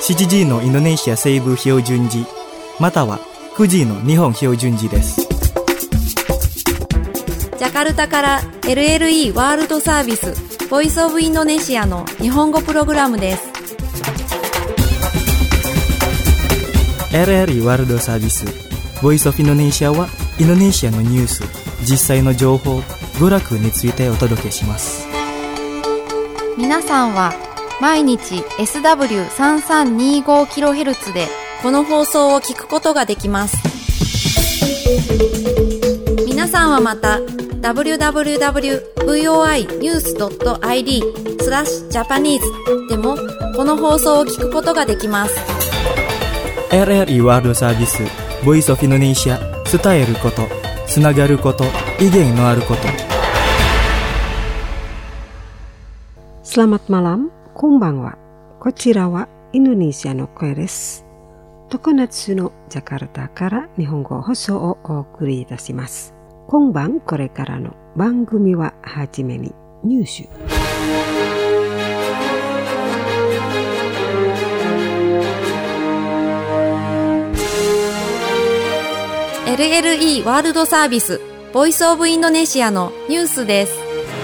7時のインドネシア西部標準時または9時の日本標準時です。 ジャカルタから LLE ワールドサービスボイスオブインドネシアの日本語プログラムです。 LLE ワールドサービスボイスオブインドネシアはインドネシアのニュース、実際の情報、娯楽についてお届けします。 皆さんは毎日 SW3325kHz でこの放送を聞くことができます。皆さんはまた www.voinews.id/Japanese でもこの放送を聞くことができます。 LLE ワールドサービスボイスオブインドネシア、伝えること、つながること、意見のあること。 Selamat malam、こんばんは。こちらはインドネシアの声です。常夏のジャカルタから日本語放送をお送りいたします。今晩これからの番組ははじめにニュース。 LLE ワールドサービスボイスオブインドネシアのニュースです。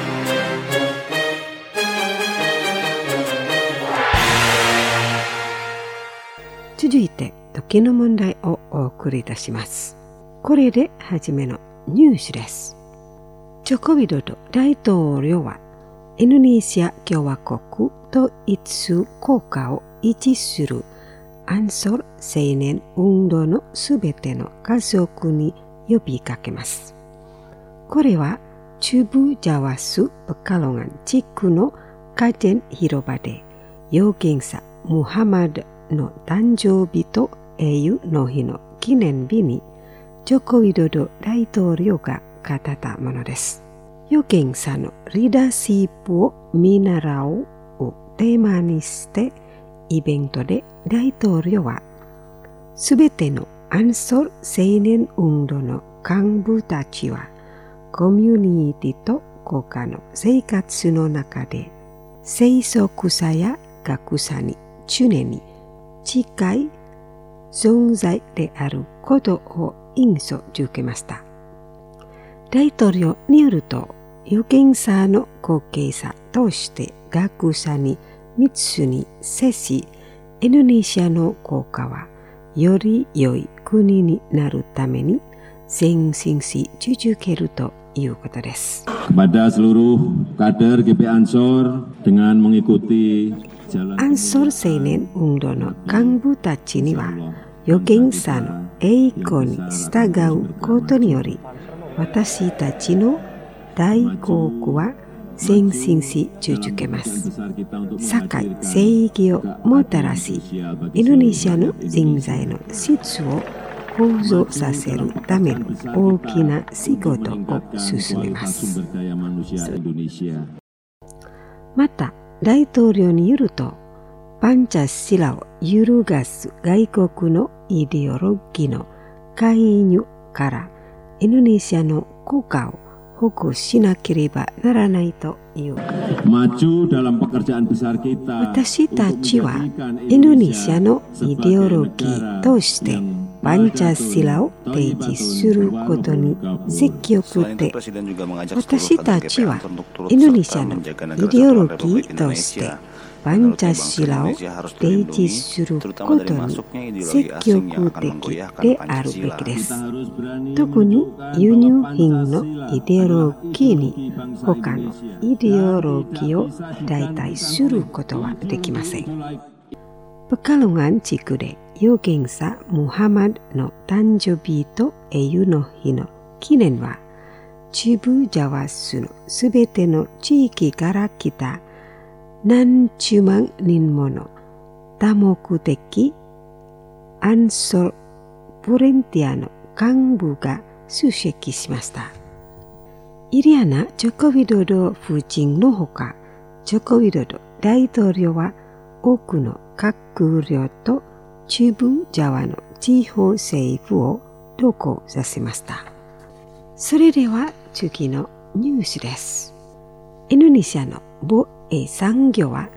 続いて時の問題をお送りいたします。これで初めのニュースです。ジョコビドド大統領はインドネシア共和国統一国家を維持するアンソル青年運動のすべての家族に呼びかけます。これは中部ジャワスペカロガン地区のカジェン広場で預言者ムハマドの誕生日と英雄の日の記念日にジョコウィドド大統領が語ったものです。預言者のリーダーシップを見習うをテーマにしてイベントで大統領はすべてのアンソル青年運動の幹部たちはコミュニティと国家の生活の中で生息者や学者に常に近い存在であることを印象づけました。大統領によると預言者の後継者として学者に密に接し、インドネシアの国家はより良い国になるために前進し続けるということです。 Kepada seluruh kader GP Ansor dengan mengikuti アンソル青年運動の幹部たちには預言者の栄光に従うことにより私たちの大国は前進し続けます。社会正義をもたらし、インドネシアの人材の質を向上させるための大きな仕事を進めます。また、大統領によると、パンチャシラを揺るがす外国のイデオロギーの介入からインドネシアの国家を保護しなければならないということです。私たちはインドネシアのイデオロギーとしてパンチャシラを提示することに積極的。私たちはインドネシアのイデオロギーとしてパンチャシラを提示することに積極的であるべきです。特に輸入品のイデオロギーに他のイデオロギーを代替することはできません。ペカロガン地区で預言者ムハマドの誕生日と英雄の日の記念は中部ジャワスのすべての地域から来た何十万人もの多目的アンソルボランティアの幹部が出席しました。イリアナ・ジョコウィドド夫人のほか、ジョコウィドド大統領は多くの閣僚と中部ジャワの地方政府を同行させました。それでは次のニュースです。インドネシアの防衛産業は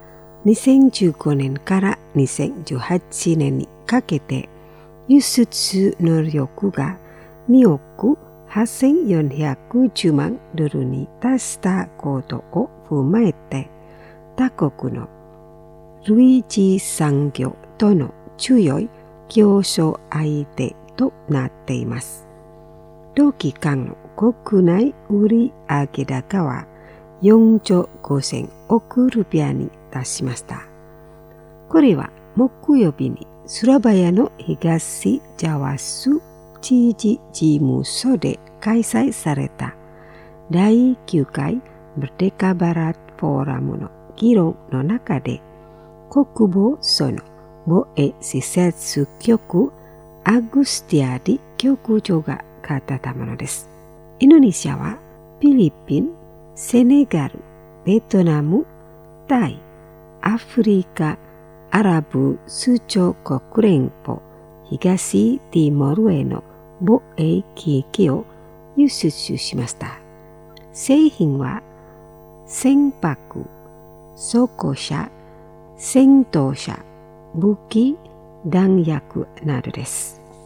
2015年から2018年にかけて輸出能力が2億8410万ドルに達したことを踏まえて、他国の類似産業との強い競争相手となっています。同期間の国内売上高は4兆5000億ルピアに達しました。これは木曜日にスラバヤの東ジャワス知事事務所で開催された第9回ムルデカバラットフォーラムの議論の中で、国防省の防衛施設局アグスティアディ局長が語ったものです。インドネシアはフィリピン、セネガル、ベトナム、タイ、アフリカ、アラブ首長国連邦、東ティモールへの防衛機器を輸出しました。製品は船舶、装甲車、戦闘車、武器、弾薬などです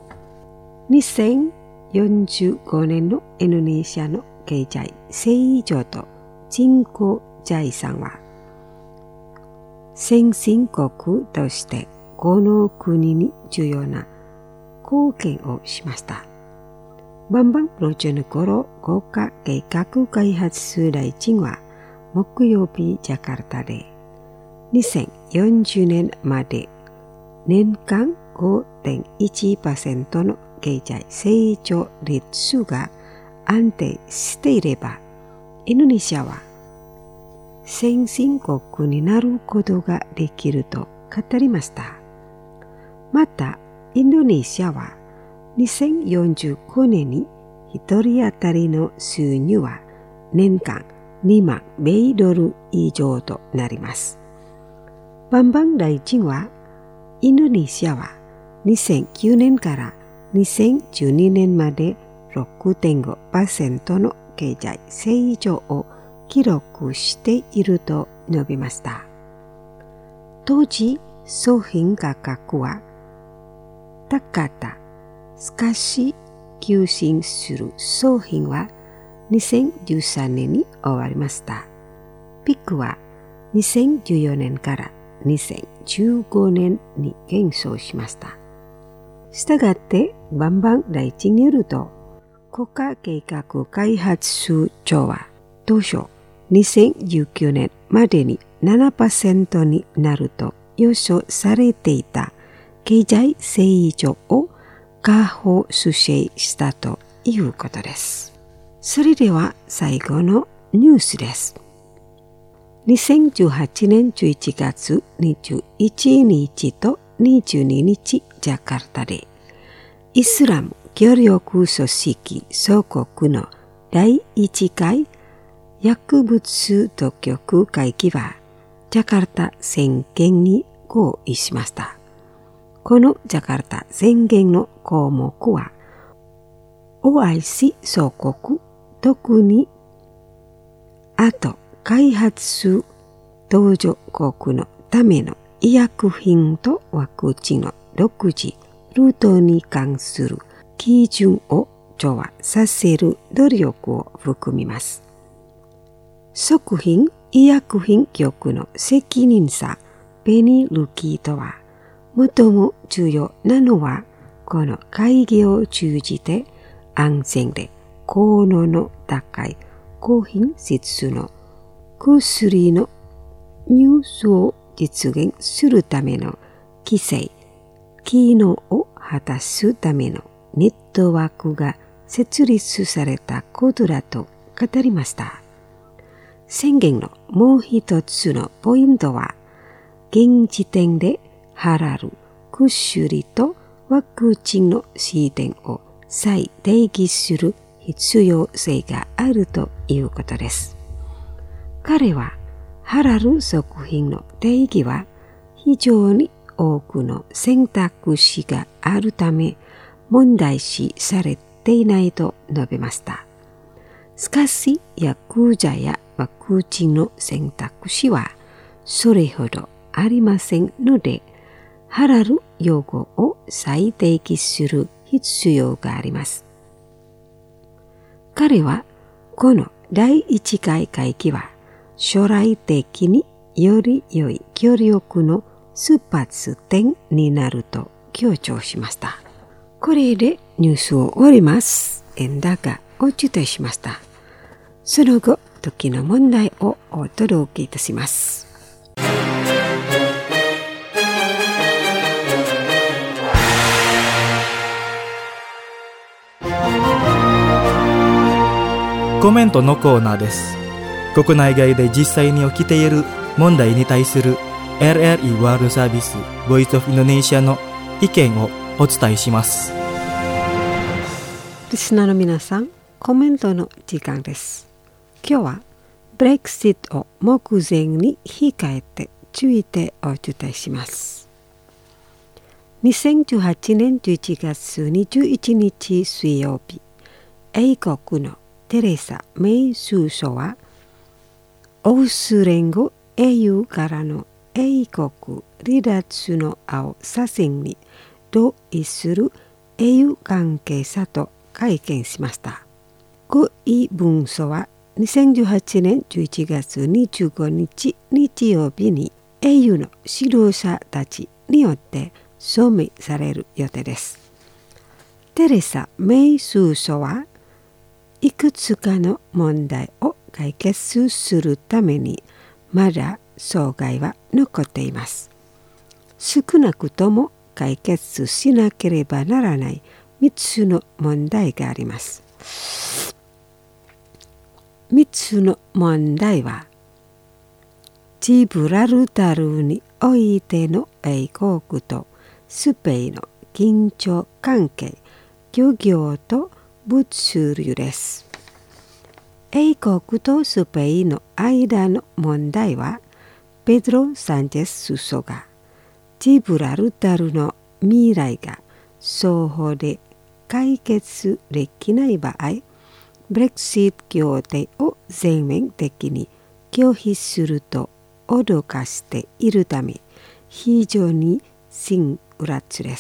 。2045年のインドネシアの経済成長と人口財産は、先進国としてこの国に重要な貢献をしました。バンバンプロジェネコロ国家計画開発大臣は木曜日ジャカルタで2040年まで年間 5.1% の経済成長率が安定していれば、インドネシアは先進国になることができると語りました。また、インドネシアは2045年に1人当たりの収入は年間2万米ドル以上となります。バンバン大臣は、インドネシアは2009年から2012年まで 6.5% の経済成長を記録していると述べました。当時、商品価格は高かった。しかし、急進する商品は2013年に終わりました。ピークは2014年から2015年に減少しました。したがって、バンバン大臣によると、国家計画開発庁は当初2019年までに 7% になると予想されていた経済成長を下方修正したということです。それでは最後のニュースです。2018年11月21日と22日ジャカルタでイスラム協力組織総国の第1回薬物当局会議はジャカルタ宣言に合意しました。このジャカルタ宣言の項目は OIC 総国、特にあと開発途上国のための医薬品とワクチンの独自ルートに関する基準を調和させる努力を含みます。食品医薬品局の責任者ペニ・ルキートは、最も重要なのはこの会議を通じて安全で効能の高い高品質の薬の入手を実現するための規制、機能を果たすためのネットワークが設立されたことだと語りました。宣言のもう一つのポイントは、現時点でハラル、薬とワクチンの視点を再定義する必要性があるということです。彼は、ハラル食品の定義は非常に多くの選択肢があるため問題視されていないと述べました。しかし、薬剤やワクチンの選択肢はそれほどありませんので、ハラル用語を再定義する必要があります。彼はこの第一回会議は将来的により良い協力の出発点になると強調しました。これでニュースを終わります。だがお伝えしました。その後、時の問題をお届けいたします。 コメントのコーナーです。国内外で実際に起きている問題に対する RRI ワールドサービス Voice of Indonesia の意見をお伝えします。 リスナーの皆さん、コメントの時間です。今日はブレクシットを目前に控えてついてお伝えします。2018年11月21日水曜日、英国のテレサ・メイ首相は欧州連合 EU からの英国離脱の青左遷に同意する EU 関係者と会見しました。合意文書は2018年11月25日日曜日に EU の指導者たちによって署名される予定です。テレサ・メイ首相はいくつかの問題を解決するためにまだ障害は残っています。少なくとも解決しなければならない3つの問題があります。3つの問題は、ジブラルタルにおいての英国とスペインの緊張関係、漁業と物流です。英国とスペインの間の問題は、ペドロ・サンチェス首相がジブラルタルの未来が双方で解決できない場合、ブレクシット協定を全面的に拒否すると脅かしているため、非常に辛辣です。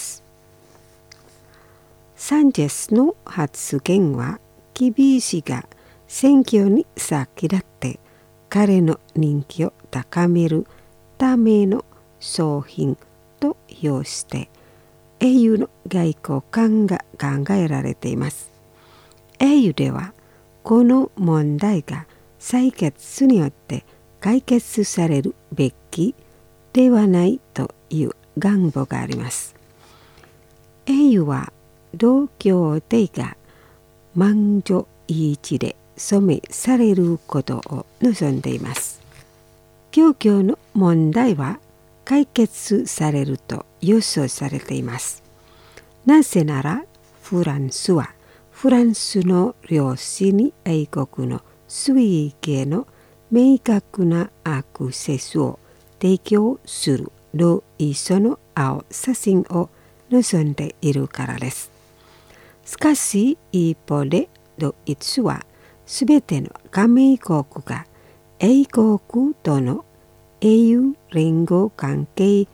サンチェスの発言は厳しいが、選挙に先立って彼の人気を高めるための商品と評して、EU の外交官が考えられています。EU ではこの問題が採決によって解決されるべきではないという願望があります。EU は同協定が満場一致で署名されることを望んでいます。漁業の問題は解決されると予想されています。なぜならフランスはフランスの領事に英国の水域への明確なアクセスを提供する同意書の青写真を望んでいるからです。しかし一方でドイツはすべての加盟国が英国との EU 連合関係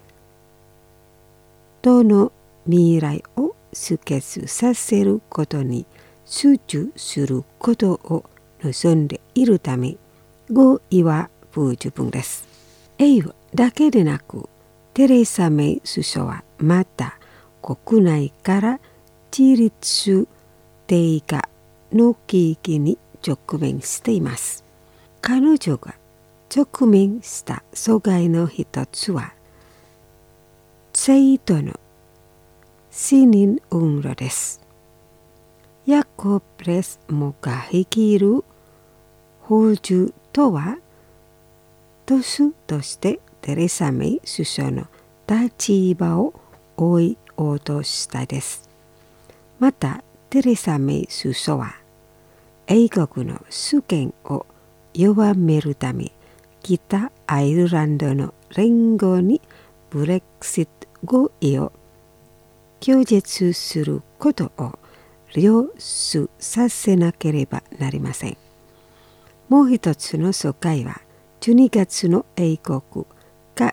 との未来を終結させることに集中することを望んでいるため、合意は不十分です。EU だけでなく、テレサ・メイ首相はまた国内から自立低下の危機に直面しています。彼女が直面した阻害の一つは、生徒の死人運動です。ヤコブレスモが率いる法中とは、党首としてテレサ・メイ首相の立場を追い落としたです。また、テレサ・メイ首相は、英国の主権を弱めるため、北アイルランドの連合にブレクシット合意を拒絶することを了承させなければなりません。もう一つの疎開は、12月の英国下院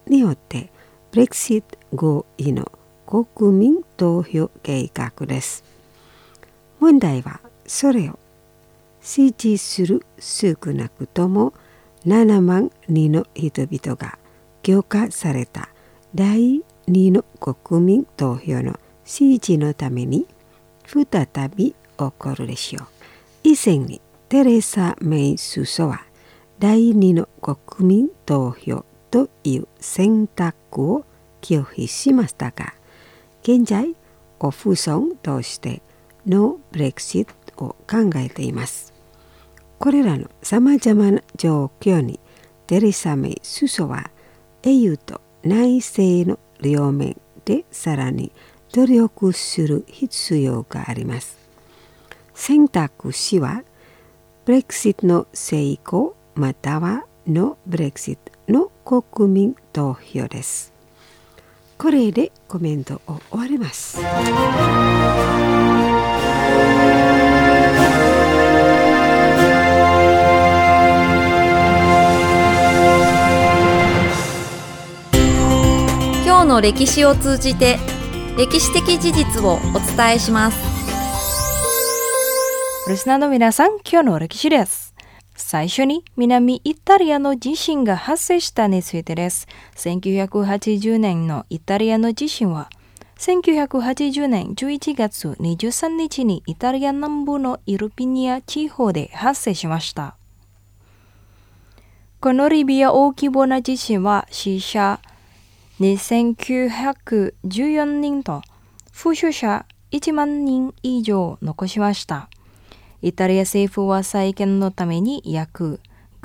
によってブレクシット合意の国民投票計画です。問題はそれを支持する少なくとも7万人の人々が許可された第2の国民投票の支持のために再び起こるでしょう。以前にテレサ・メイ首相は第2の国民投票という選択を拒否しましたが、現在オプションとしてノーブレクシットを考えています。これらのさまざまな状況にテレサ・メイ首相は英雄と内政の両面でさらに努力する必要があります。選択肢はブレクシットの成功またはノーブレクシットの国民投票です。これでコメントを終わります。 今日の歴史を通じて歴史的事実をお伝えします。 リスナーの皆さん、今日の歴史です。最初に南イタリアの地震が発生したについてです。1980年のイタリアの地震は、1980年11月23日にイタリア南部のイルピニア地方で発生しました。このリビア大規模な地震は死者2914人と負傷者1万人以上を残しました。イタリア政府は再建のために約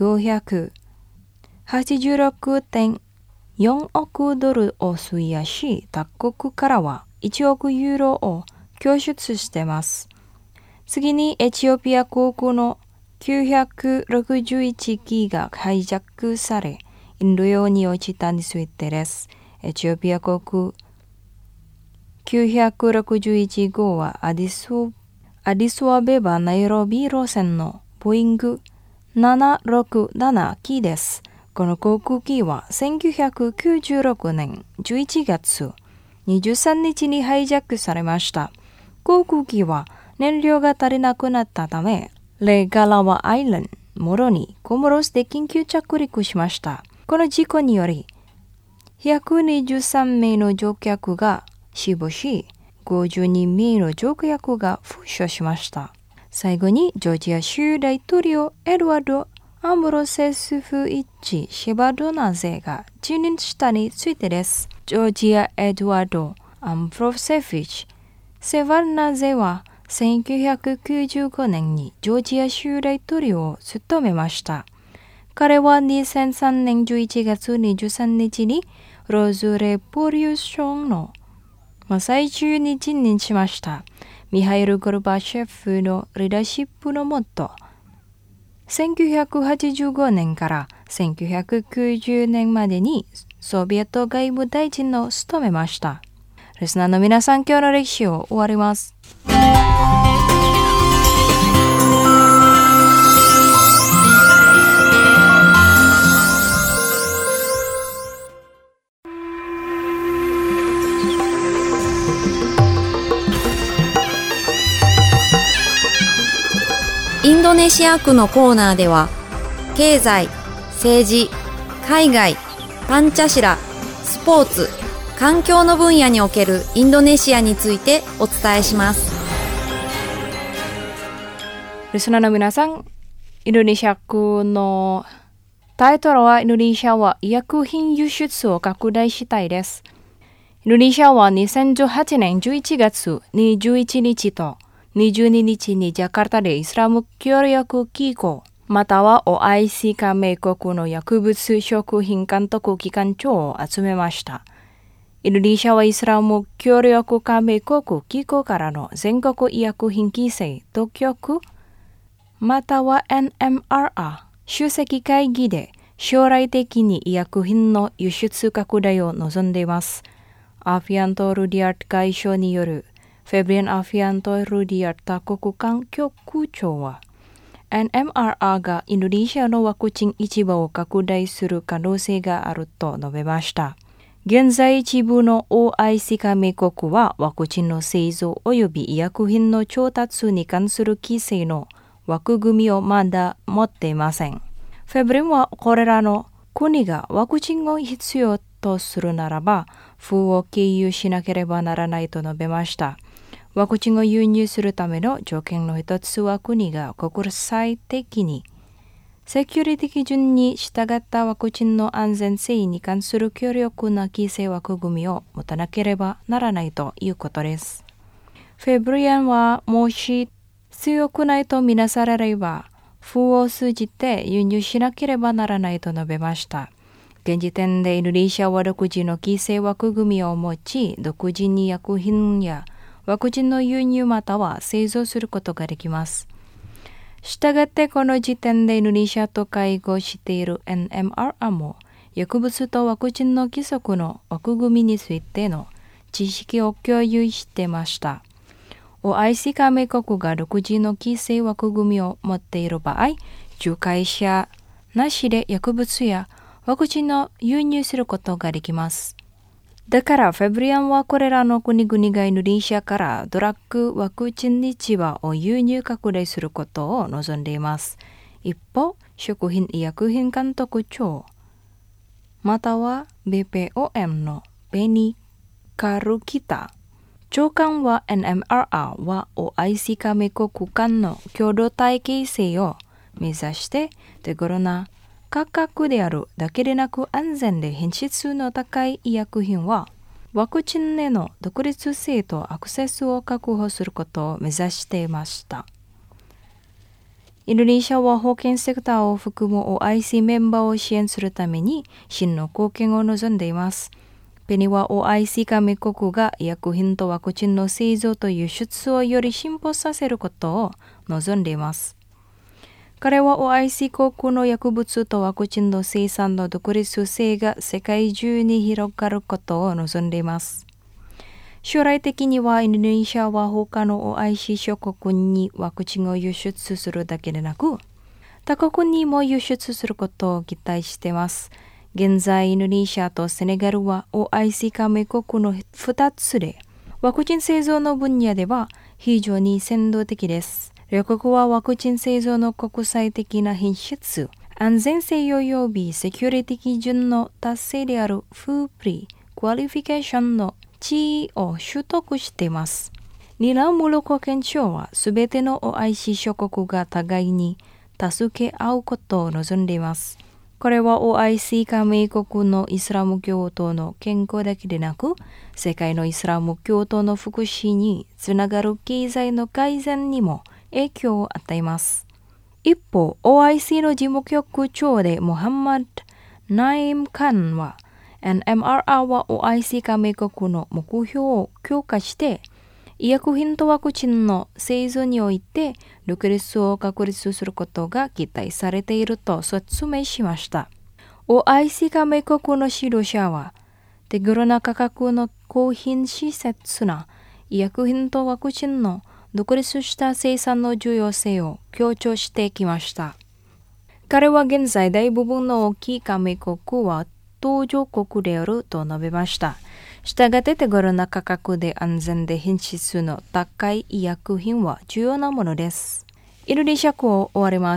586.4 億ドルを費やし、他国からは1億ユーロを拠出しています。次にエチオピア航空の961機がハイジャックされ、インド洋に落ちたについてです。エチオピア航空961号はアディスアベバナイロビ路線のボイング767機です。この航空機は1996年11月23日にハイジャックされました。航空機は燃料が足りなくなったため、レガラワアイランド、モロにコモロスで緊急着陸しました。この事故により、123名の乗客が死亡し、52名の乗客が負傷しました。最後に、ジョージア州大統領エドワード・アンブロセスフイッチ・シェバドナゼが辞任したについてです。ジョージア・エドワード・アンブロセフィッチ・セバドナゼは1995年にジョージア州大統領を務めました。彼は2003年11月23日にローズレボリューションの最中に辞任しました。ミハイル・ゴルバチェフのリーダーシップのもと、1985年から1990年までにソビエト外務大臣を務めました。リスナーの皆さん、今日の歴史を終わります。 インドネシア区のコーナーでは、経済、政治、海外、パンチャシラ、スポーツ、環境の分野におけるインドネシアについてお伝えします。 リスナーの皆さん、インドネシア区のタイトルは、インドネシアは医薬品輸出を拡大したいです。インドネシアは2018年11月21日と22日にジャカルタでイスラム協力機構または OIC 加盟国の薬物食品監督機関長を集めました。インドネシアはイスラム協力加盟国機構からの全国医薬品規制当局または NMRA 主席会議で将来的に医薬品の輸出拡大を望んでいます。アフィアント・ルディアート外相によるフェブリアン・アフィアント・ルディアート多国間局長は NMRA がインドネシアのワクチン市場を拡大する可能性があると述べました。現在一部の OIC 加盟国はワクチンの製造及び医薬品の調達に関する規制の枠組みをまだ持っていません。フェブリンはこれらの国がワクチンを必要とするならば、FUを経由しなければならないと述べました。ワクチンを輸入するための条件の一つは国が国際的にセキュリティ基準に従ったワクチンの安全性に関する強力な規制枠組みを持たなければならないということです。フェブリアンはもし強くないとみなされれば、FUを通じて輸入しなければならないと述べました。現時点でインドネシアは独自の規制枠組みを持ち、独自に薬品やワクチンの輸入または製造することができます。したがってこの時点でインドネシアと会合している NMRA も薬物とワクチンの規則の枠組みについての知識を共有していました。OIC 加盟国が独自の規制枠組みを持っている場合、仲介者なしで薬物やワクチンを輸入することができます。だからフェブリアンはこれらの国々がインドネシアからドラッグワクチン市場を輸入拡大することを望んでいます。一方、食品医薬品監督庁または BPOM のベニ・カルキタ長官は NMRA は OIC 加盟国間の共同体形成を目指して手頃な価格であるだけでなく安全で品質の高い医薬品はワクチンへの独立性とアクセスを確保することを目指していました。インドネシアは保健セクターを含む OIC メンバーを支援するために真の貢献を望んでいます。ペニは OIC 加盟国が医薬品とワクチンの製造と輸出をより進歩させることを望んでいます。彼は OIC 国の薬物とワクチンの生産の独立性が世界中に広がることを望んでいます。将来的にはインドネシアは他の OIC 諸国にワクチンを輸出するだけでなく、他国にも輸出することを期待しています。現在インドネシアとセネガルは OIC 加盟国の2つで、ワクチン製造の分野では非常に先導的です。両国はワクチン製造の国際的な品質、安全性及びセキュリティ基準の達成であるFUクアリフィケーションの地位を取得しています。ニラムロ保健庁はすべての OIC 諸国が互いに助け合うことを望んでいます。これは OIC 加盟国のイスラム教徒の健康だけでなく、世界のイスラム教徒の福祉につながる経済の改善にも影響を与えます。一方、OIC の事務局長でモハンマド・ナイム・カンは NMRA は OIC 加盟国の目標を強化して医薬品とワクチンの製造において独立を確立することが期待されていると説明しました。OIC 加盟国の指導者は手頃な価格の高品質な医薬品とワクチンの独立した生産の重要性を強調してきました。彼は現在大部分の大きい加盟国は途上国であると述べました。したがって手頃な価格で安全で品質の高い医薬品は重要なものです。インドネシア語を終わります。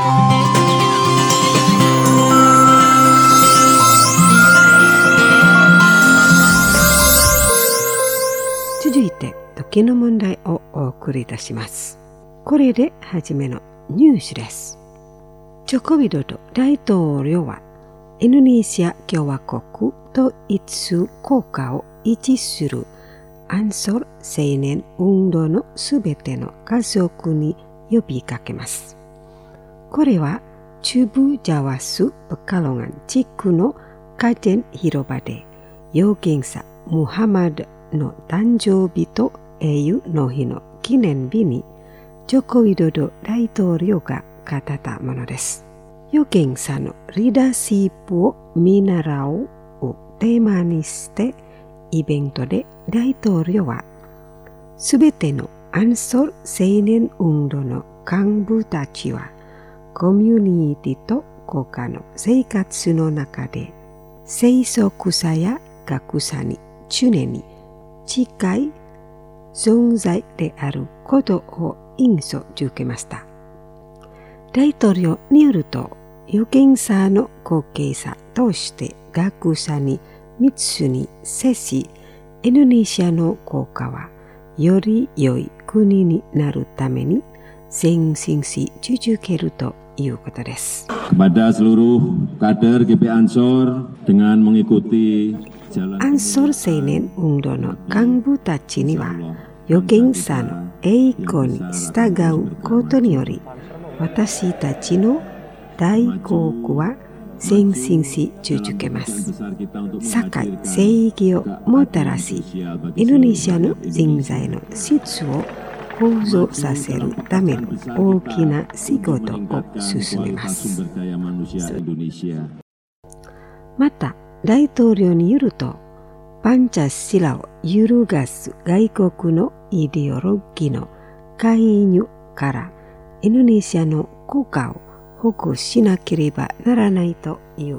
続いて時の問題をお送りいたします。これで初めのニュースです。ジョコビドド大統領はインドネシア共和国と一国家を維持するアンソル青年運動のすべての家族に呼びかけます。これは中部ジャワス・ペカロガン地区のカジェン広場で預言者ムハマドの誕生日と英雄の日の記念日にジョコウィドド大統領が語ったものです。預言者のリーダーシップを見習うをテーマにしてイベントで大統領はすべてのアンソル青年運動の幹部たちはコミュニティと国家の生活の中で生息者や学者に常に近い存在であることを印象づけました。大統領によると、預言者の後継者として学者に密に接し、インドネシアの国家はより良い国になるために前進し続けるということです。 Kepada seluruh kader GP Ansor dengan mengikuti jalan Ansor青年運動の幹部たちには預言者の栄光に従うことにより、私たちの大国は前進し続けます。社会正義をもたらし、インドネシアの人材の質を向上させるための大きな仕事を進めます。また、大統領によると、パンチャシラを揺るがす外国のイデオロギーの介入からインドネシアの国家を保護しなければならないという。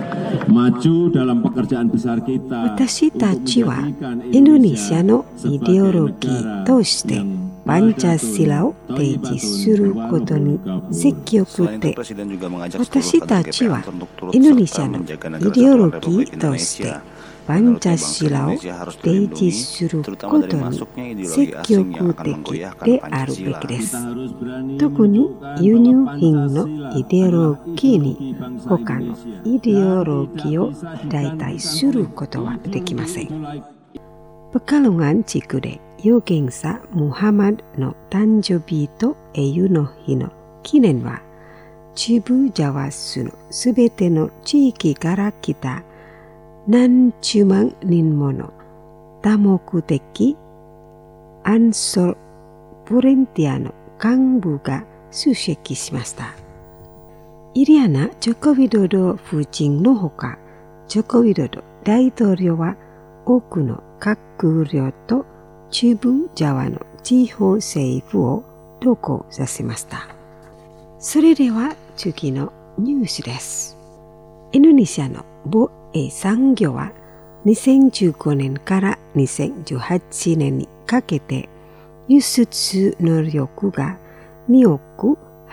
私たちはインドネシアのイデオロギーとしてパンチャシラを提示することに積極的。私たちはインドネシアのイデオロギーとしてパンチャシラを提示することに積極的であるべきです。特に輸入品のイデオロギーに他のイデオロギーを代替することはできません。ペカルガン地区で預言者ムハマドの誕生日と英雄の日の記念は、中部ジャワ州のすべての地域から来た何十万人もの多目的アンソルボランティアの幹部が出席しました。イリアナ・ジョコウィドド夫人のほか、ジョコウィドド大統領は多くの閣僚と中部ジャワの地方政府を同行させました。それでは次のニュースです。インドネシアの防衛産業は2015年から2018年にかけて輸出能力が2億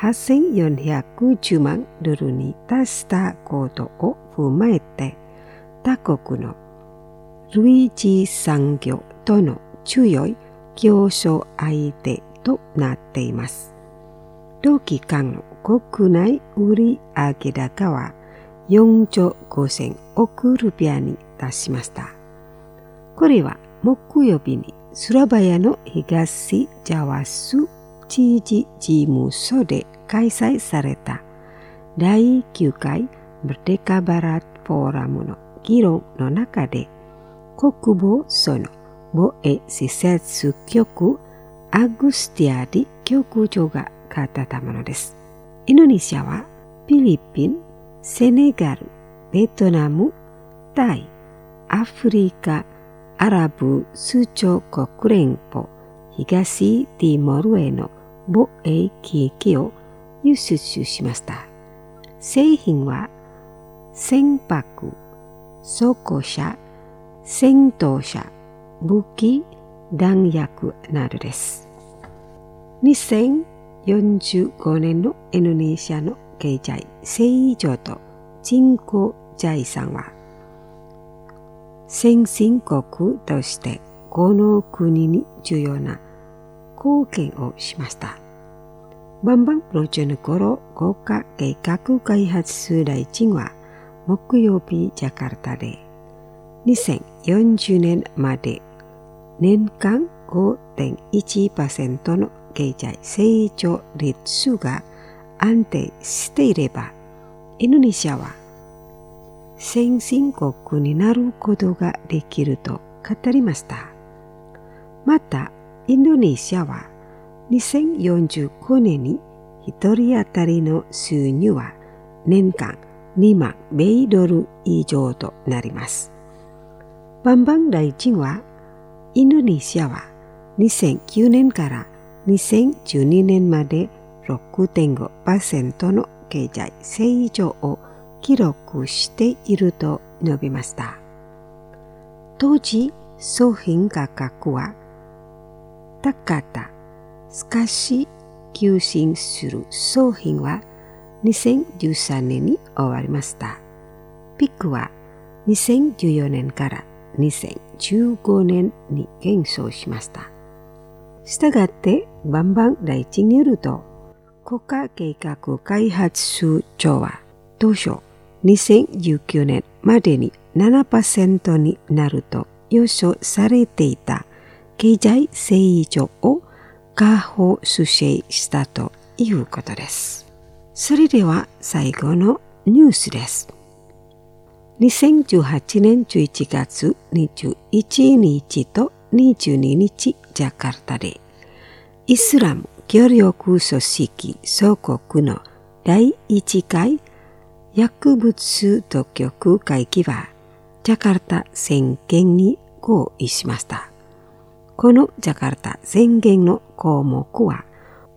8410万ドルに達したことを踏まえて、他国の類似産業との強い競争相手となっています。同期間の国内売上高は4兆5000億ルピアに達しました。これは木曜日にスラバヤの東ジャワ州知事事務所で開催された第9回Merdeka Baratフォーラムの議論の中で、国防省の防衛施設局アグスティアディ局長が語ったものです。インドネシアはフィリピン、セネガル、ベトナム、タイ、アフリカ、アラブ首長国連邦、東ティモールへの防衛機器を輸出しました。製品は船舶、装甲車、戦闘車、武器、弾薬などです。2045年のインドネシアの経済成長と人口財産は、先進国としてこの国に重要な貢献をしました。バンバン・プロジェネコロ国家計画開発大臣は木曜日ジャカルタで2040年まで年間 5.1% の経済成長率が安定していれば、インドネシアは先進国になることができると語りました。また、インドネシアは2045年に1人当たりの収入は年間2万米ドル以上となります。バンバン大臣は、インドネシアは2009年から2012年まで 6.5% の経済成長を記録していると述べました。当時、商品価格は高かった。しかし、急進する商品は2013年に終わりました。ピークは2014年から2015年に減少しました。したがって、バンバン大臣によると、国家計画開発庁は当初2019年までに 7% になると予想されていた経済成長を下方修正したということです。それでは最後のニュースです。2018年11月21日と22日ジャカルタでイスラム協力組織総国の第1回薬物当局会議はジャカルタ宣言に合意しました。このジャカルタ宣言の項目は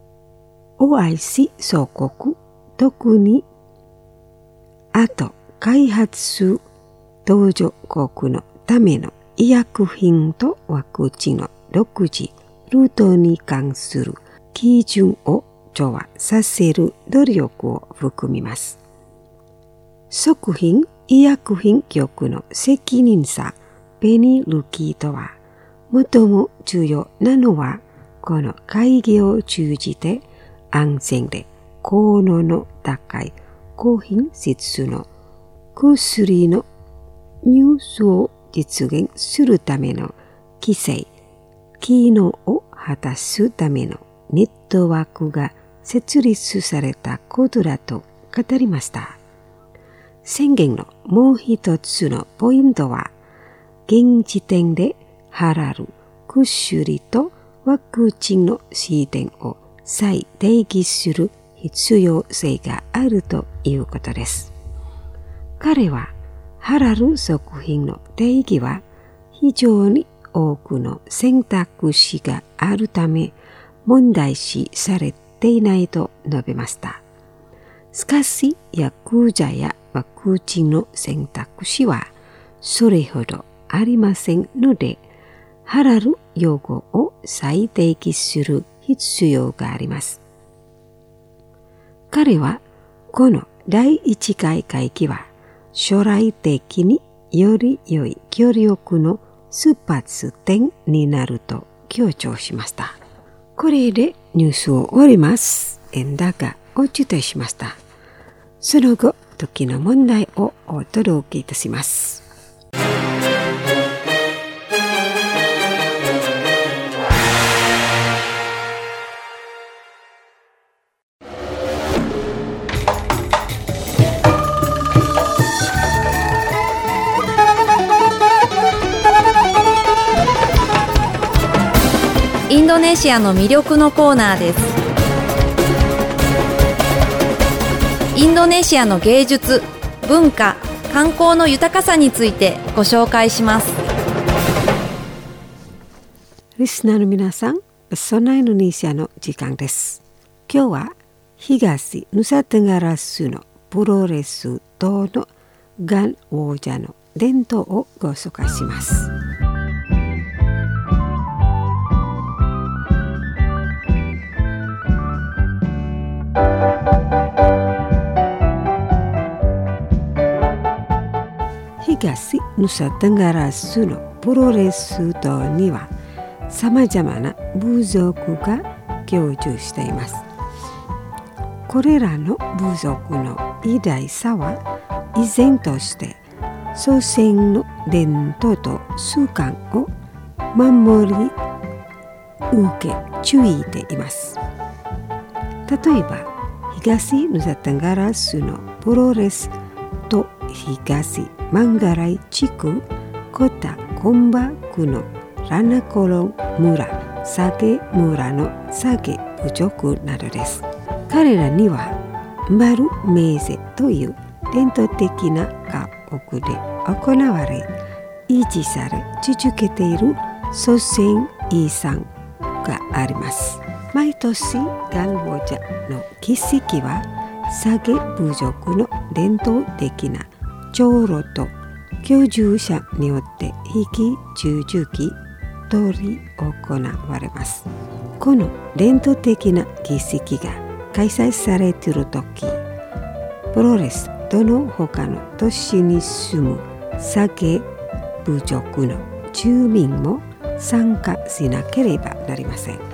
OIC 総国特にあと開発途上国のための医薬品とワクチンの独自ルートに関する基準を調和させる努力を含みます。食品医薬品局の責任者ペニ・ルキートは、最も重要なのはこの会議を通じて安全で効能の高い高品質の薬の入手を実現するための規制、機能を果たすためのネットワークが設立されたことだと語りました。宣言のもう一つのポイントは、現時点でハラル、薬とワクチンの視点を再定義する必要性があるということです。彼はハラル食品の定義は非常に多くの選択肢があるため問題視されていないと述べました。しかし薬剤やワクチンの選択肢はそれほどありませんので、ハラル用語を再定義する必要があります。彼はこの第1回会議は将来的により良い協力の出発点になると強調しました。これでニュースを終わります。円高をお伝えしました。その後、時の問題をお届けいたします。 インドネシアの魅力のコーナーです。インドネシアの芸術、文化、観光の豊かさについてご紹介します。 リスナーの皆さん、そのインドネシアの時間です。今日は東ヌサテガラスのプロレス党のガン王者の伝統をご紹介します。東ヌサテガラスのプロレス党には様々な部族が居住しています。これらの部族の偉大さは依然として祖先の伝統と習慣を守り受け継いでいます。例えば東ヌサテガラスのプロレスと東マンガライ地区コタコンバ区のラナコロン村サゲ村のサゲ部族などです。彼らにはマルメーゼという伝統的な家屋で行われ維持され続けている祖先遺産があります。 毎年元王者の儀式はサゲ部族の伝統的な長老と居住者によって引き続き執り行われます。この伝統的な儀式が開催されているとき、プロレスとの他の都市に住むサゲ部族の住民も参加しなければなりません。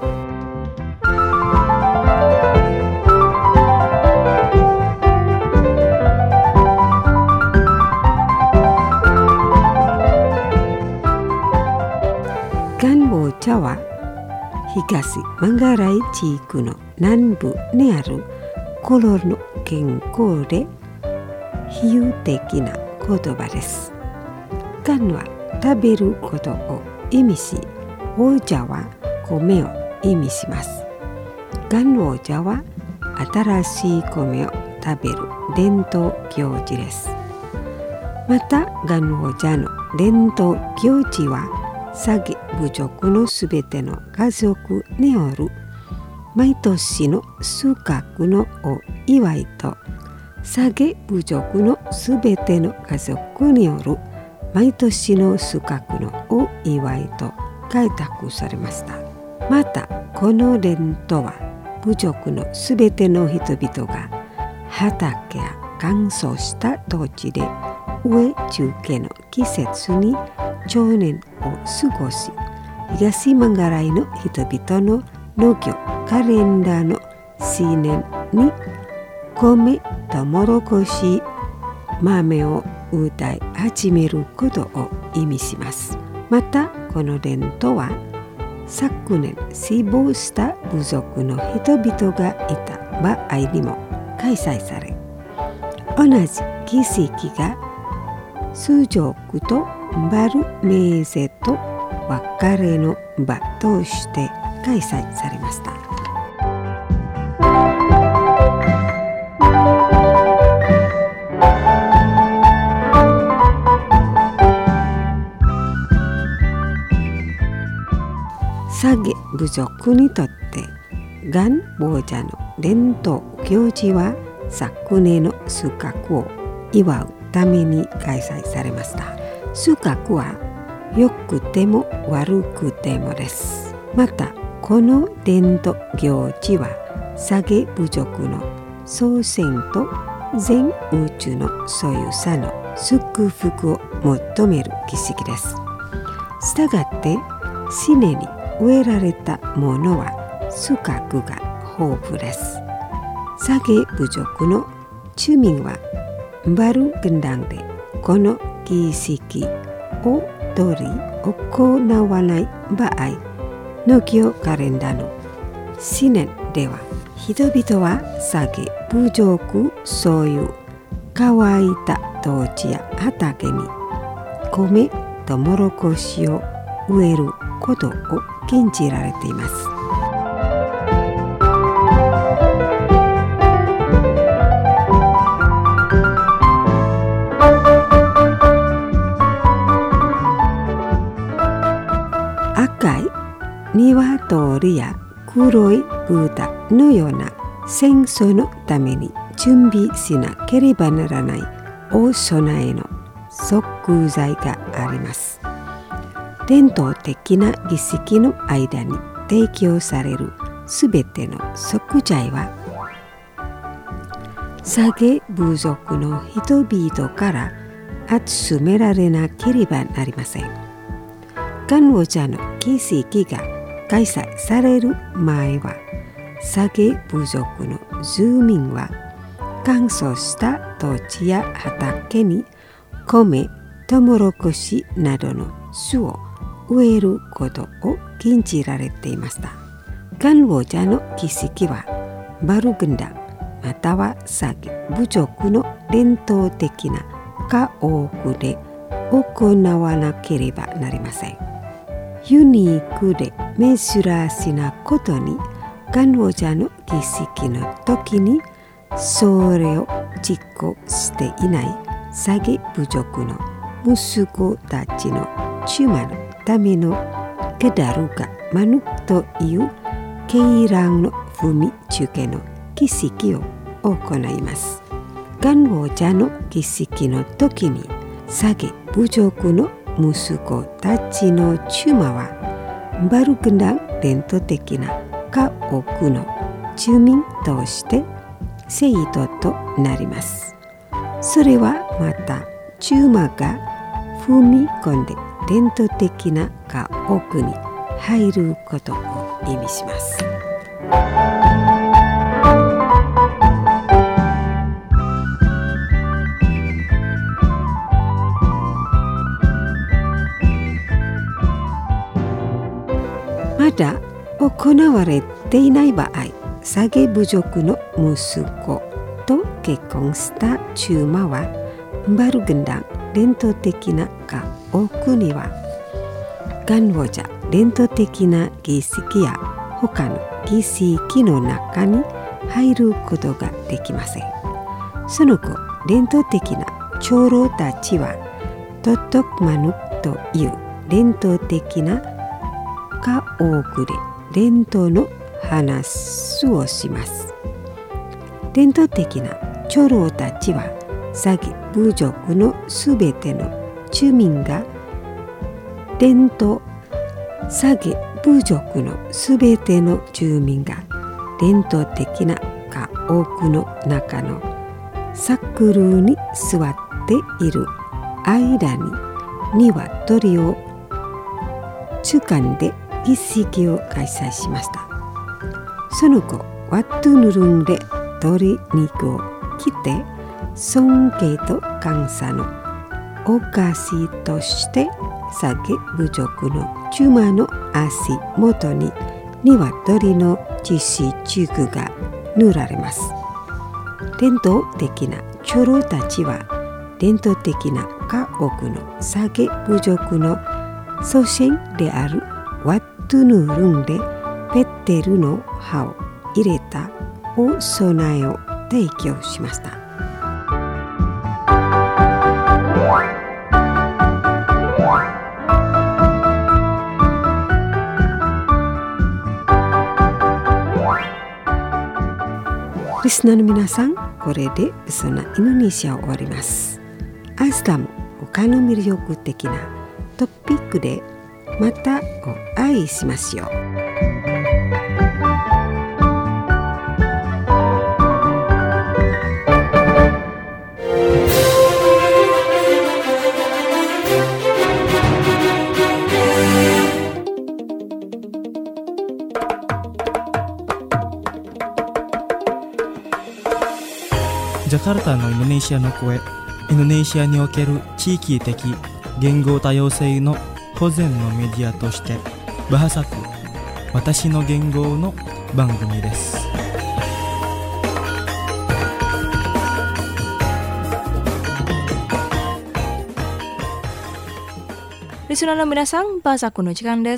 元王茶は東マンガライ地域の南部にあるコロの健康で比喩的な言葉です。元は食べることを意味し、王者は米を意味します。元王者は新しい米を食べる伝統行事です。また元王者の伝統行事はサゲ部族のすべての家族による毎年の収穫のお祝いと、サゲ部族のすべての家族による毎年の収穫のお祝いと開拓されました。またこの伝統は部族のすべての人々が畑や乾燥した土地で植え付けの季節に長年を過ごし、東マンガライの人々の農業カレンダーの新年に米ともろこし豆を歌い始めることを意味します。またこの伝統は昨年死亡した部族の人々がいた場合にも開催され、同じ儀式が崇辱とバルメーゼと別れの場として開催されました。サゲ部族にとって元王者の伝統行事は昨年の収穫を祝うために開催されました。収穫は良くても悪くてもです。またこの伝統行事はサゲ部族の祖先と全宇宙の所有者の祝福を求める儀式です。したがって新年に植えられたものは収穫が豊富です。サゲ部族の住民はバル軍団でこの儀式を通り行わない場合、農業カレンダーの新年では人々はサゲ部族所有乾いた土地や畑に米ともろこしを植えることを禁じられています。赤い鶏や黒い豚のような戦争のために準備しなければならないお供えの食材があります。伝統的な儀式の間に提供されるすべての食材はサゲ部族の人々から集められなければなりません。元王者の儀式が開催される前はサゲ部族の住民は乾燥した土地や畑に米、トウモロコシなどの種を植えることを禁じられていました。元王者の儀式はバル軍団またはサゲ部族の伝統的な家屋で行わなければなりません。ユニークで珍しなことに元王者の儀式の時にそれを実行していないサゲ部族の息子たちの妻のためのケダルガマヌクという鶏卵の風味付けの儀式を行います。元王者の儀式の時に、サゲ部族の息子たちのチュマは、バルクンダン伝統的な家屋の住民として生徒となります。それはまたチュマが踏み込んで伝統的な家屋に入ることを意味します。まだ行われていない場合、サゲ部族の息子と結婚したチュマは、バルグンダン伝統的な家屋には、元王者伝統的な儀式や他の儀式の中に入ることができません。その後、伝統的な長老たちは、トトクマヌクという伝統的な家屋で伝統の話をします。伝統的な長老たちは、サゲ部族のすべての住民がサゲ部族のすべての住民が伝統的な家屋の中のサークルに座っている間に、鶏を掴んで儀式を開催しました。その後、ワットゥヌルンで鶏肉を切って、尊敬と感謝の証として、サゲ部族のチュマの足元に鶏の血軸が塗られます。伝統的な長老たちは、伝統的な家屋のサゲ部族の祖先であるワットゥヌルンでペッテルの葉を入れたお供えを提供しました。リスナーの皆さん、これでそのインドネシアを終わります。明日も他の魅力的なトピックでまたお会いしましょう。 ジャカルタのインドネシアの声、インドネシアにおける地域的言語多様性の保全のメディアとして、バハサク、私の言語の番組です。 リスナーの皆さん、バハサクの時間です。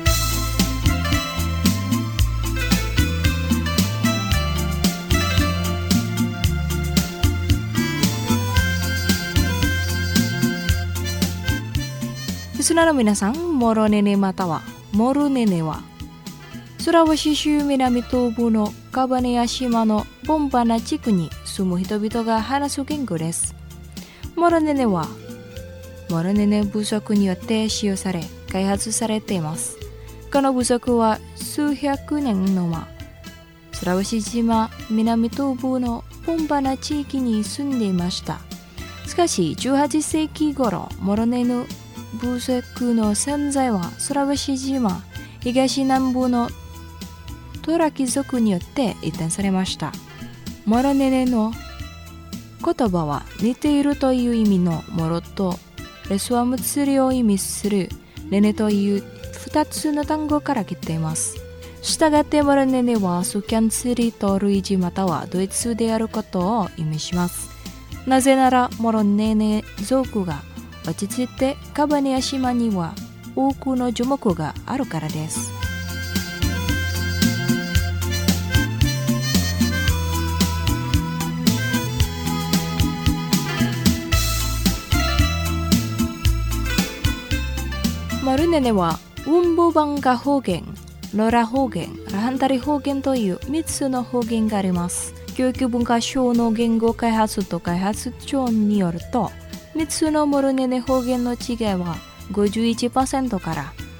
リスナーの皆さん、モロネネまたはモルネネは、スラワシ州南東部のカバネヤ島のボンバナ地区に住む人々が話す言語です。モロネネは、モロネネ部族によって使用され、開発されています。この部族は数百年の間、スラワシ島南東部のボンバナ地域に住んでいました。しかし、18世紀頃、モロネネ部族の存在はスラワシ島東南部のトラ貴族によって移転されました。モロネネの言葉は似ているという意味のモロとレスワム釣りを意味するネネという2つの単語から来ています。したがってモロネネはスキャン釣りと類似またはドイツであることを意味します。なぜならモロネネ族が落ち着いてカバネヤ島には多くの樹木があるからです。モルネネはウンボバンガ方言ロラ方言、ラハンタリ方言という3つの方言があります。教育文化省の言語開発と開発庁によると、3つのモルネネ方言の違いは 51% から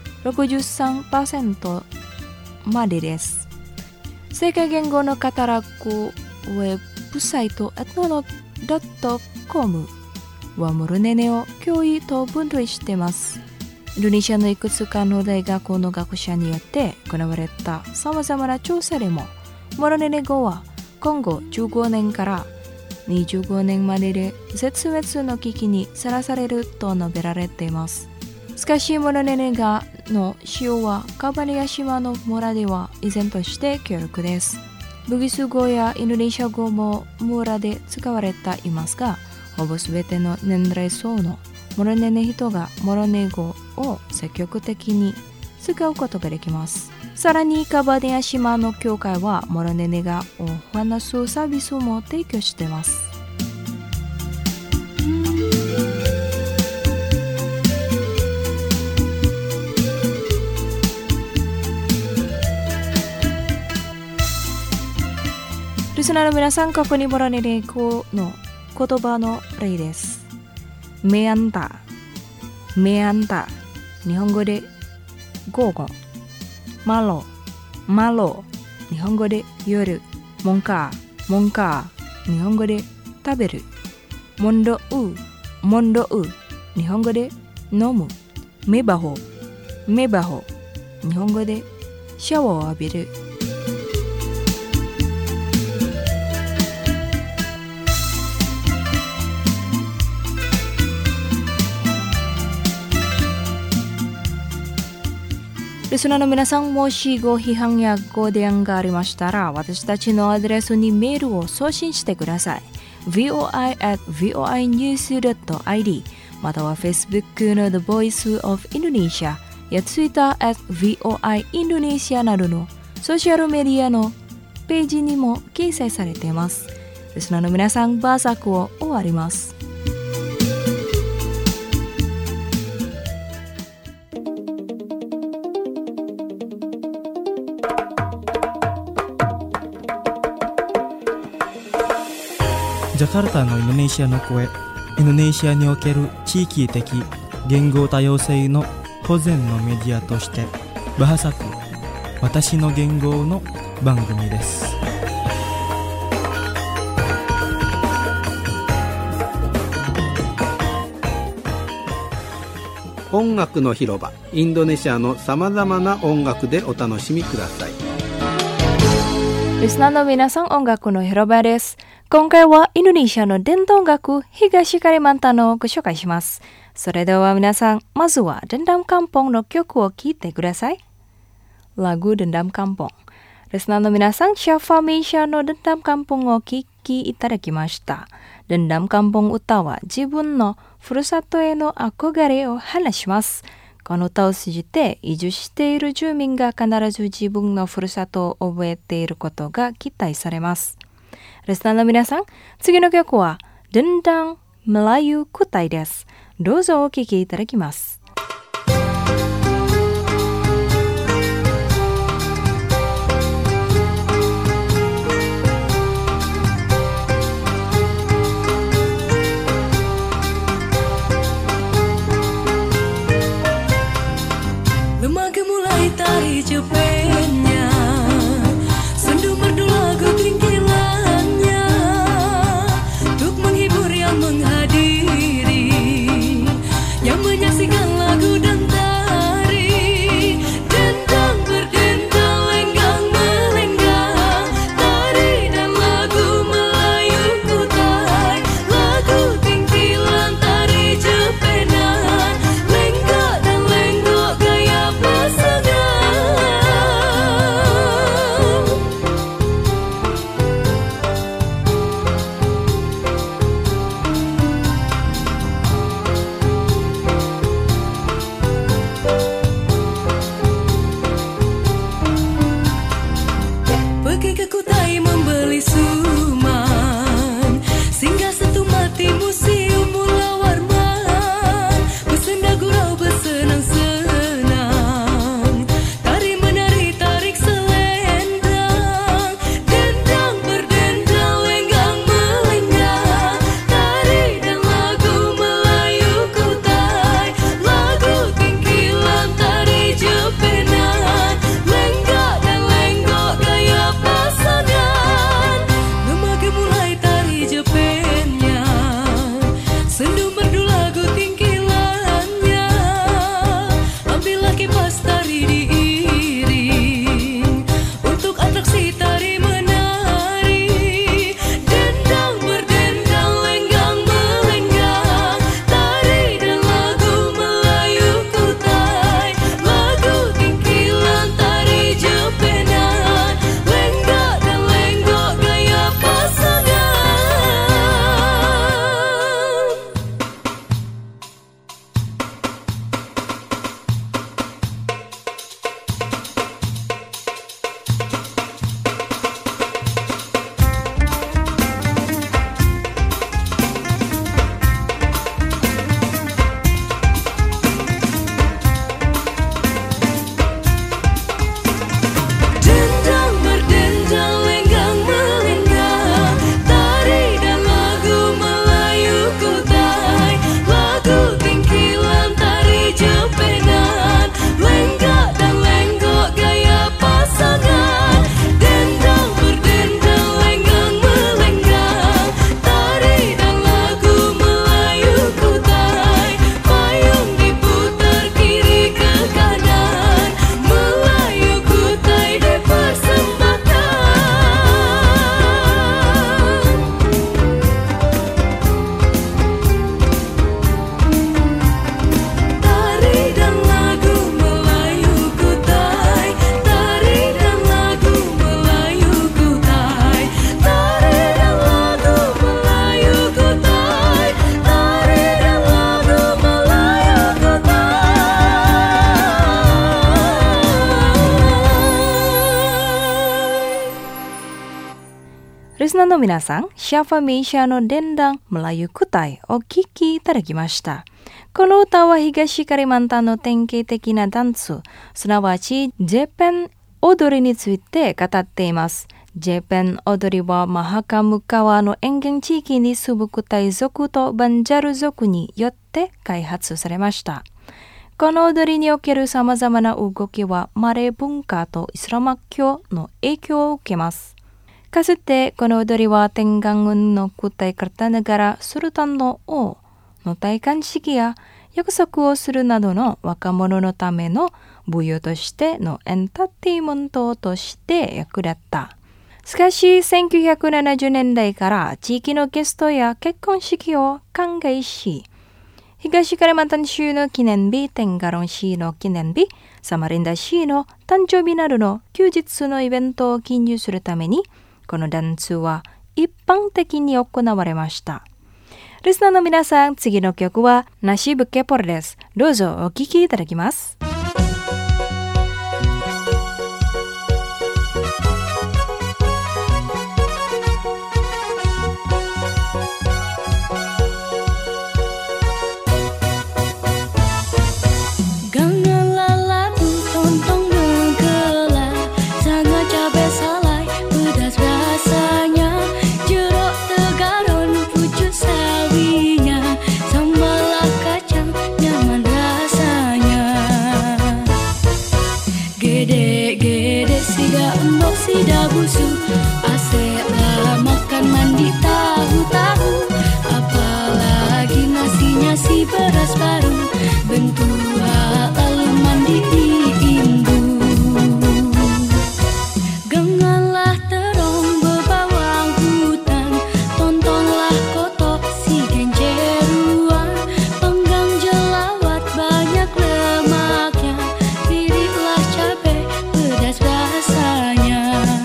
63% までです。世界言語のカタログウェブサイト ethnologue.com はモルネネを教義と分類しています。インドネシアのいくつかの大学の学者によって行われた様々な調査でも、モルネネ語は今後15年から25年までで絶滅の危機にさらされると述べられています。しかしモルネネ語の使用はカバネヤ島の村では依然として強力です。ブギス語やインドネシア語も村で使われていますが、ほぼ全ての年齢層のモルネネ人がモルネ語を積極的に使うことができます。さらにカバネヤ島の教会はモルネネ語を話すサービスも提供しています。リスナーの皆さん、ここにモルネネ語の言葉の例です。メアンタ、メアンタ、日本語で午後。マロ、マロ、日本語で夜。モンカー、モンカー、日本語で食べる。モンドウ、モンドウ、日本語で飲む。メバホ、メバホ、日本語でシャワーを浴びる。リスナーの皆さん、もしご批判やご提案がありましたら、私たちのアドレスにメールを送信してください。voi@voinews.id または Facebook の The Voice of Indonesia や Twitter@voiindonesia などのソーシャルメディアのページにも掲載されています。リスナーの皆さん、バーサクを終わります。 ジャカルタのインドネシアの声、インドネシアにおける地域的言語多様性の保全のメディアとしてバハサク、私の言語の番組です。 音楽の広場、インドネシアのさまざまな音楽でお楽しみください。 リスナーの皆さん、音楽の広場です。今回はインドネシアの伝統楽、東カリマンタンをご紹介します。それでは皆さん、まずはDendam Kampungの曲を聴いてください。Lagu Dendam Kampung。リスナーの皆さん、Syafa MeishaのDendam Kampungを聴きいただきました。Dendam Kampung歌は自分のふるさとへの憧れを話します。この歌を通じて移住している住民が必ず自分のふるさとを覚えていることが期待されます。リスナーの皆さん、次の曲はDendang Melayu Kutaiです。どうぞお聴きいただきます。 Lembaga mulai tari cepetnya, sendu merdu lagu tinggilannya, untuk menghibur yang menghadiri, yang menyaksikan リスナーの皆さん、シャファメーシャの伝弾Melayu Kutaiお聴きいただきました。この歌は東カリマンタンの典型的なダンス、すなわちジェペン踊りについて語っています。ジェペン踊りはマハカム川の沿岸地域に住むクタイ族とバンジャル族によって開発されました。この踊りにおける様々な動きはマレー文化とイスラム教の影響を受けます。かつてこの踊りは天眼運のクタイカルタナガラスルタンの王の戴冠式や約束をするなどの若者のための舞踊としてのエンターテインメントとして役立った。しかし1970年代から地域のゲストや結婚式を歓迎し、東カリマンタン州の記念日、テンガロン市の記念日、サマリンダ市の誕生日などの休日のイベントを記入するために、このダンスは一般的に行われました。リスナーの皆さん、次の曲はナシブケポルです。どうぞお聴きいただきます。 Sida busu, aseklah makan mandi tahu-tahu. Apalagi nasinya si beras baru, bentua lalu mandi diimbu. Genganlah terong bebawang hutan, tontonlah kotok si genjeruan. Penggang jelawat banyak lemaknya, pilihlah cabai pedas rasanya.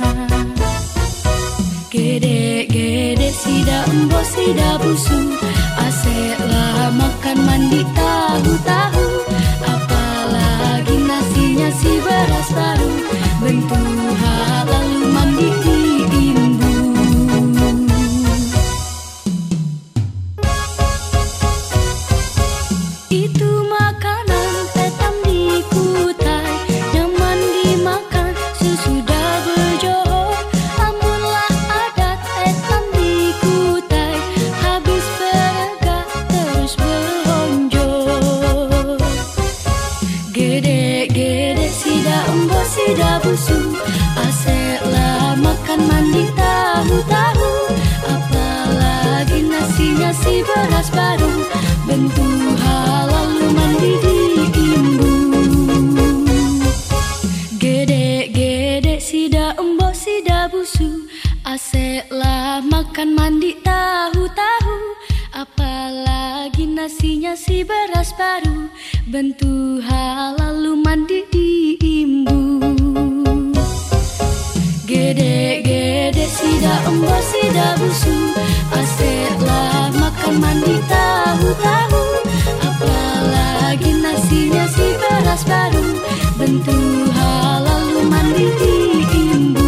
Gede-gede sida embo sida busu, aseklah makan mandi tahu-tahu. Apalagi nasinya si beras baru, bentuha lalu mandi diimbu. Itu makanan tetam di Kutai, nyaman dimakan sesudah berjodoh. Amunlah adat tetam di Kutai, habis beregak terus berhonjol. Gede-gede sida embo sida busu, aseklah makan mandi tahu-tahu. Apalagi nasinya si beras baru, bentuha lalu mandi diimbu. Gede-gede sida embo sida busu, aseklah makan mandi tahu-tahu. Apalagi nasinya si beras baru, bentuha lalu mandi diimbu. Gede-gede sida embo sida busu, aseklah makan mandi tahu-tahu. Apalagi nasinya si beras baru, bentuha lalu mandi diimbu.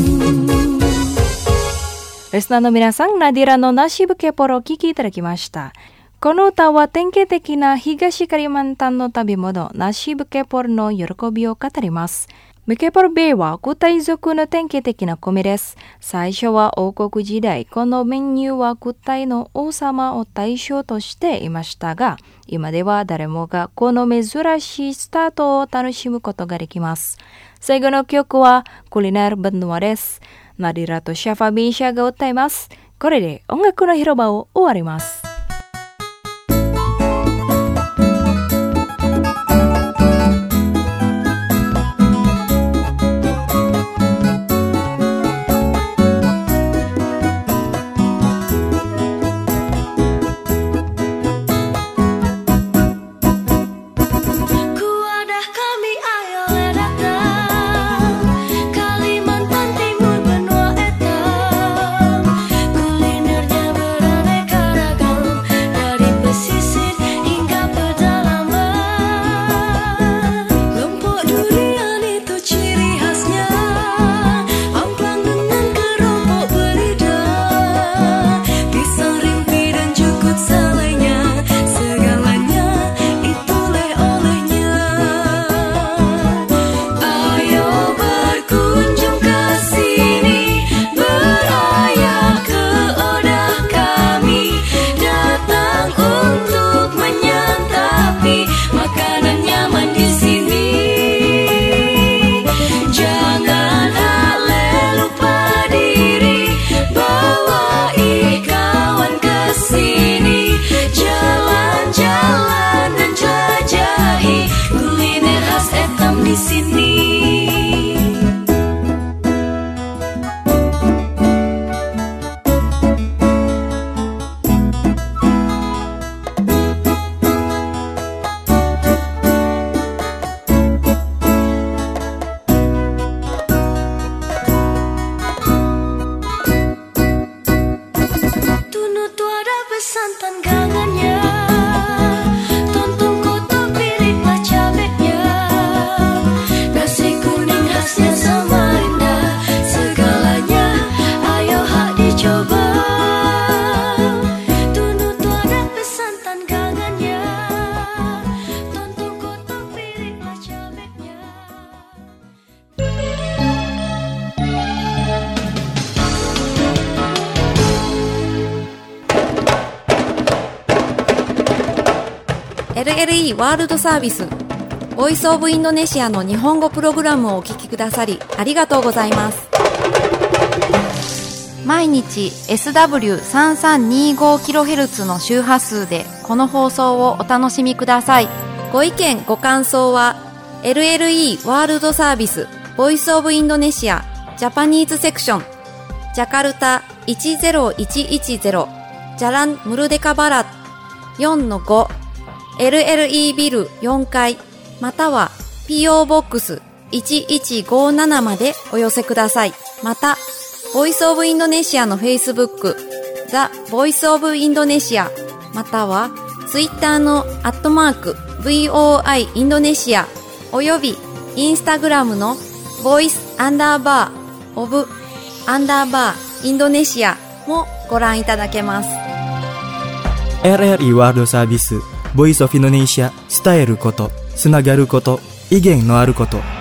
リスナーの皆さん、ナディラのナシブケポロを聴きいただきました。この歌は典型的な東カリマンタンの旅物、ナシブケポロの喜びを語ります。ムケポルベイはクタイ族の典型的な米です。最初は王国時代、このメニューはクタイの王様を対象としていましたが、今では誰もがこの珍しいスタートを楽しむことができます。最後の曲はクリナルベヌアです。ナディラとシャファビンシャが歌います。これで音楽の広場を終わります。 Kulinernya beraneka ragam. LLE ワールドサービスボイスオブインドネシアの日本語プログラムをお聞きくださりありがとうございます。毎日 SW3325kHz の周波数でこの放送をお楽しみください。ご意見ご感想は LLE ワールドサービスボイスオブインドネシアジャパニーズセクションジャカルタ10110ジャランムルデカバラ 4-5 LLE ビル4階または PO ボックス1157までお寄せください。またボイスオブインドネシアの Facebook ザ・ボイスオブインドネシアまたは Twitter の@VOI インドネシアおよびインスタグラムのボイス_オブ_インドネシアもご覧いただけます。 RRI ワールドサービスボイスオフインドネシア伝えることつながること威厳のあること